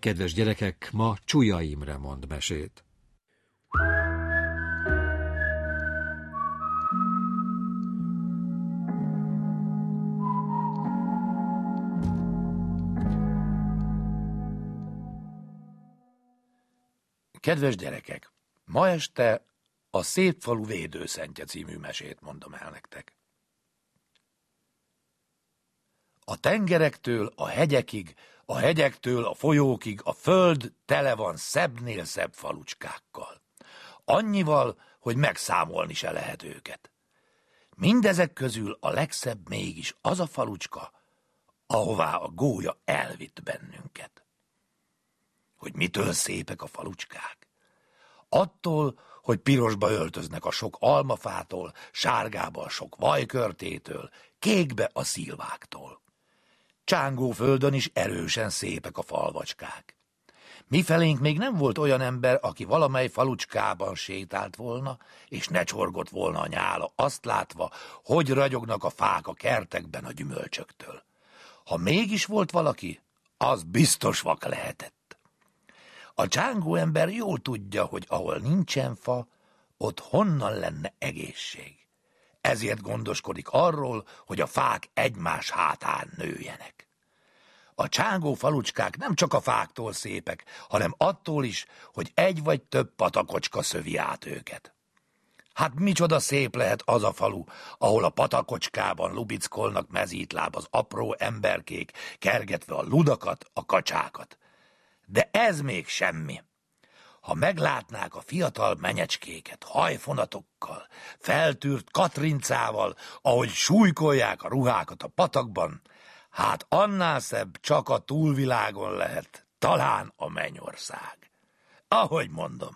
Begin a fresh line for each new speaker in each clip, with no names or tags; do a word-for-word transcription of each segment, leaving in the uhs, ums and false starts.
Kedves gyerekek, ma Csuja Imre mond mesét.
Kedves gyerekek, ma este a Szép falu védőszentje című mesét mondom el nektek. A tengerektől a hegyekig, a hegyektől a folyókig a föld tele van szebbnél szebb falucskákkal. Annyival, hogy megszámolni se lehet őket. Mindezek közül a legszebb mégis az a falucska, ahová a gólya elvitt bennünket. Hogy mitől szépek a falucskák? Attól, hogy pirosba öltöznek a sok almafától, sárgába a sok vajkörtétől, kékbe a szilváktól. Csángóföldön is erősen szépek a falvacskák. Mifelénk még nem volt olyan ember, aki valamely falucskában sétált volna, és ne csorgott volna a nyála, azt látva, hogy ragyognak a fák a kertekben a gyümölcsöktől. Ha mégis volt valaki, az biztos vak lehetett. A csángó ember jól tudja, hogy ahol nincsen fa, ott honnan lenne egészség. Ezért gondoskodik arról, hogy a fák egymás hátán nőjenek. A csángó falucskák nem csak a fáktól szépek, hanem attól is, hogy egy vagy több patakocska szövi át őket. Hát micsoda szép lehet az a falu, ahol a patakocskában lubickolnak mezítláb az apró emberkék, kergetve a ludakat, a kacsákat. De ez még semmi. Ha meglátnák a fiatal menyecskéket hajfonatokkal, feltűrt katrincával, ahogy súlykolják a ruhákat a patakban, hát annál szebb csak a túlvilágon lehet, talán a mennyország. Ahogy mondom,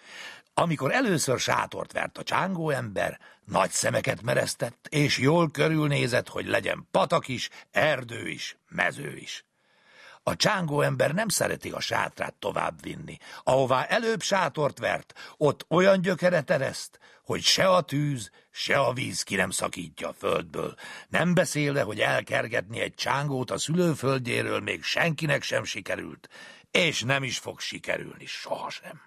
amikor először sátort vert a csángó ember, nagy szemeket meresztett, és jól körülnézett, hogy legyen patak is, erdő is, mező is. A csángó ember nem szereti a sátrát tovább vinni. Ahová előbb sátort vert, ott olyan gyökeret ereszt, hogy se a tűz, se a víz ki nem szakítja a földből. Nem beszélve, hogy elkergetni egy csángót a szülőföldjéről még senkinek sem sikerült, és nem is fog sikerülni sohasem.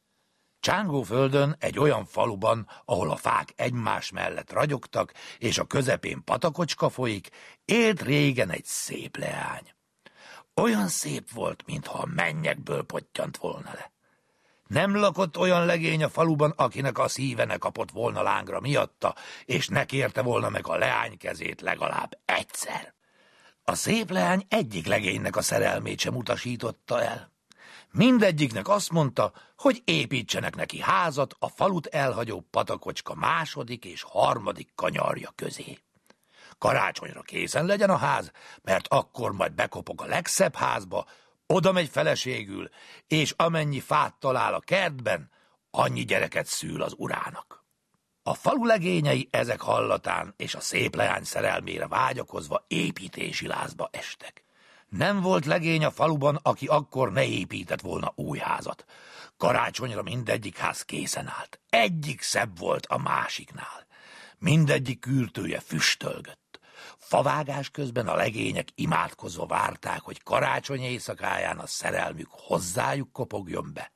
Csángóföldön, egy olyan faluban, ahol a fák egymás mellett ragyogtak, és a közepén patakocska folyik, élt régen egy szép leány. Olyan szép volt, mintha a mennyekből pottyant volna le. Nem lakott olyan legény a faluban, akinek a szíve ne kapott volna lángra miatta, és ne kérte volna meg a leány kezét legalább egyszer. A szép leány egyik legénynek a szerelmét sem utasította el. Mindegyiknek azt mondta, hogy építsenek neki házat a falut elhagyó patakocska második és harmadik kanyarja közé. Karácsonyra készen legyen a ház, mert akkor majd bekopog a legszebb házba, oda megy feleségül, és amennyi fát talál a kertben, annyi gyereket szül az urának. A falu legényei ezek hallatán és a szép leány szerelmére vágyakozva építési lázba estek. Nem volt legény a faluban, aki akkor ne épített volna új házat. Karácsonyra mindegyik ház készen állt. Egyik szebb volt a másiknál. Mindegyik kürtője füstölgött. Favágás közben a legények imádkozva várták, hogy karácsony éjszakáján a szerelmük hozzájuk kopogjon be.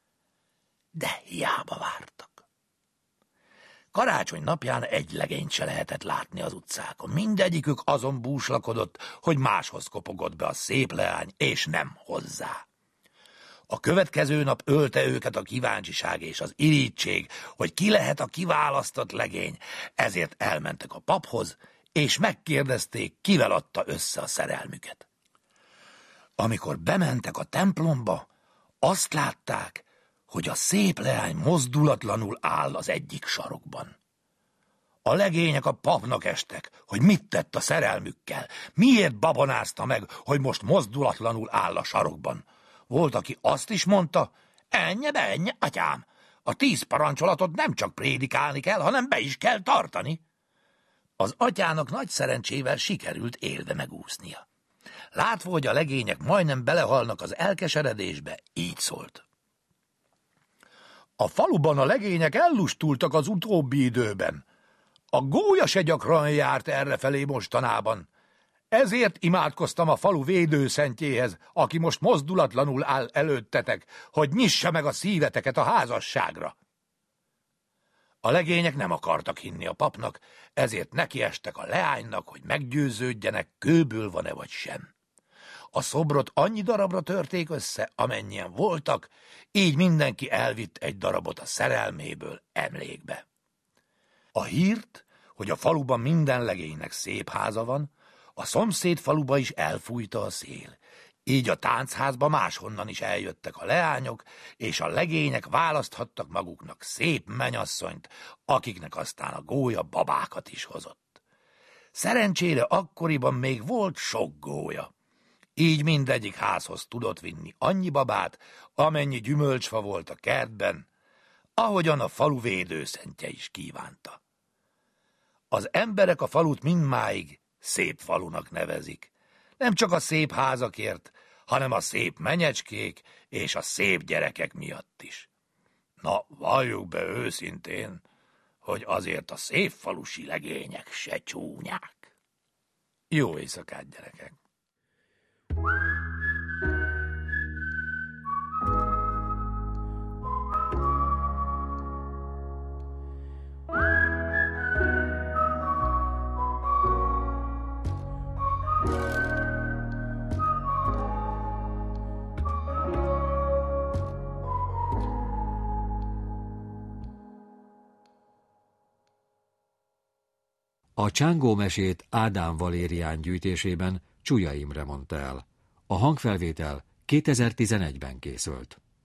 De hiába vártak. Karácsony napján egy legényt se lehetett látni az utcákon. Mindegyikük azon búslakodott, hogy máshoz kopogott be a szép leány, és nem hozzá. A következő nap ölte őket a kíváncsiság és az irigység, hogy ki lehet a kiválasztott legény, ezért elmentek a paphoz, és megkérdezték, kivel adta össze a szerelmüket. Amikor bementek a templomba, azt látták, hogy a szép leány mozdulatlanul áll az egyik sarokban. A legények a papnak estek, hogy mit tett a szerelmükkel, miért babonázta meg, hogy most mozdulatlanul áll a sarokban. Volt, aki azt is mondta, ennyi be, ennyi, atyám, a tíz parancsolatot nem csak prédikálni kell, hanem be is kell tartani. Az atyának nagy szerencsével sikerült élve megúsznia. Látva, hogy a legények majdnem belehalnak az elkeseredésbe, így szólt. A faluban a legények ellustultak az utóbbi időben. A gólya se gyakran járt errefelé mostanában. Ezért imádkoztam a falu védőszentjéhez, aki most mozdulatlanul áll előttetek, hogy nyissa meg a szíveteket a házasságra. A legények nem akartak hinni a papnak, ezért nekiestek a leánynak, hogy meggyőződjenek, kőből van-e vagy sem. A szobrot annyi darabra törték össze, amennyien voltak, így mindenki elvitt egy darabot a szerelméből emlékbe. A hírt, hogy a faluban minden legénynek szép háza van, a szomszéd faluba is elfújta a szél. Így a táncházba máshonnan is eljöttek a leányok, és a legények választhattak maguknak szép menyasszonyt, akiknek aztán a gólya babákat is hozott. Szerencsére akkoriban még volt sok gólya. Így mindegyik házhoz tudott vinni annyi babát, amennyi gyümölcsfa volt a kertben, ahogyan a falu védőszentje is kívánta. Az emberek a falut mindmáig szép falunak nevezik. Nem csak a szép házakért, hanem a szép menyecskék és a szép gyerekek miatt is. Na, valljuk be őszintén, hogy azért a szép falusi legények se csúnyák. Jó éjszakát, gyerekek!
A Csángó mesét Ádám Valérián gyűjtésében Csuya Imre mondta el. A hangfelvétel kétezer-tizenegyben készült.